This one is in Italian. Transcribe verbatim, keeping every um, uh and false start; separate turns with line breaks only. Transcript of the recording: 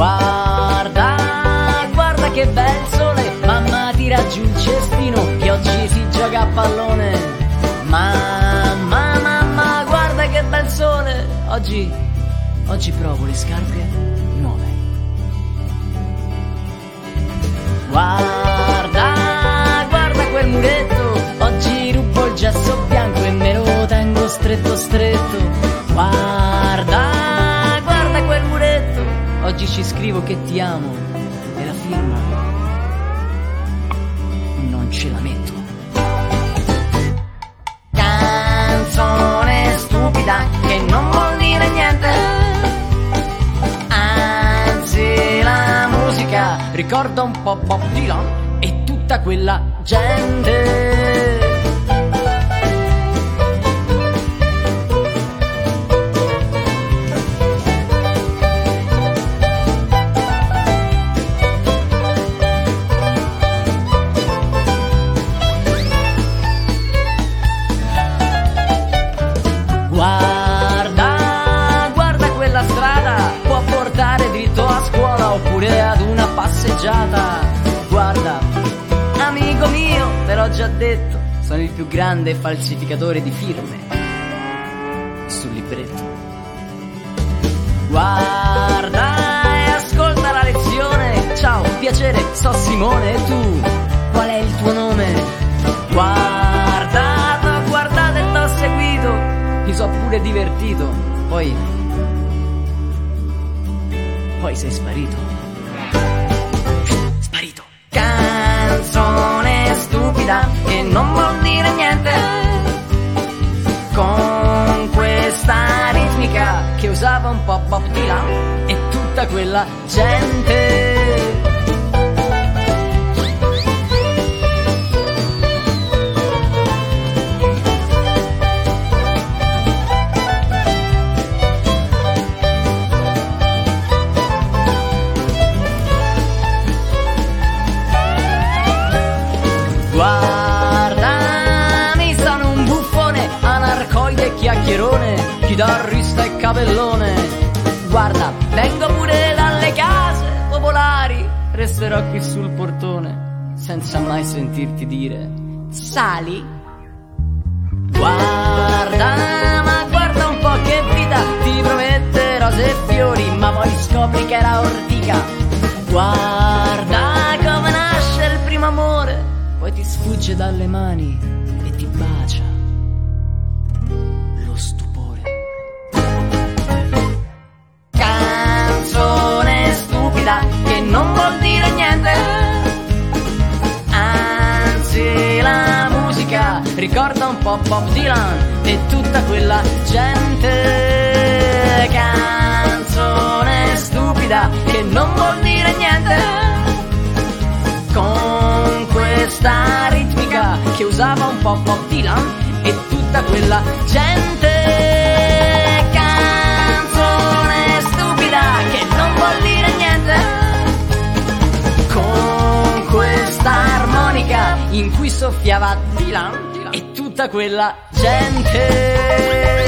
Guarda, guarda che bel sole, mamma tira giù il cestino che oggi si gioca a pallone. Mamma, mamma, guarda che bel sole, oggi, oggi provo le scarpe nuove. Guarda, guarda quel muretto, oggi rubo il gesso bianco e me lo tengo stretto stretto. Guarda, guarda quel muretto, oggi ci scrivo che ti amo e la firma non ce la metto. Canzone stupida che non vuol dire niente, anzi la musica ricorda un po' Bob Dylan e tutta quella gente. Guarda, guarda quella strada, può portare dritto a scuola oppure ad una passeggiata. Guarda, amico mio, te l'ho già detto, sono il più grande falsificatore di firme sul libretto. Guarda e ascolta la lezione. Ciao, piacere, so Simone, e tu? Qual è il tuo nome? Guarda, t'ho guardato e t'ho seguito, mi so pure divertito, poi, poi sei sparito. Sparito. Canzone stupida che non vuol dire niente, con questa ritmica che usava un po' Bob Dylan e tutta quella gente. Guarda, mi sono un buffone, anarcoide, chiacchierone, chitarrista e capellone. Guarda, vengo pure dalle case popolari, resterò qui sul portone senza mai sentirti dire sali. Guarda, ma guarda un po' che vita, ti promette rose e fiori, ma poi scopri che era ortica. Guarda come nasce il primo amore, poi ti sfugge dalle mani e ti bacia lo stupore. Canzone stupida che non vuol dire niente, anzi la musica ricorda un po' Bob Dylan e tutta quella gente. Canzone stupida che non vuol dire niente, con questa ritmica che usava un po' Bob Dylan e tutta quella gente. Canzone stupida che non vuol dire niente, con questa armonica in cui soffiava Dylan e tutta quella gente.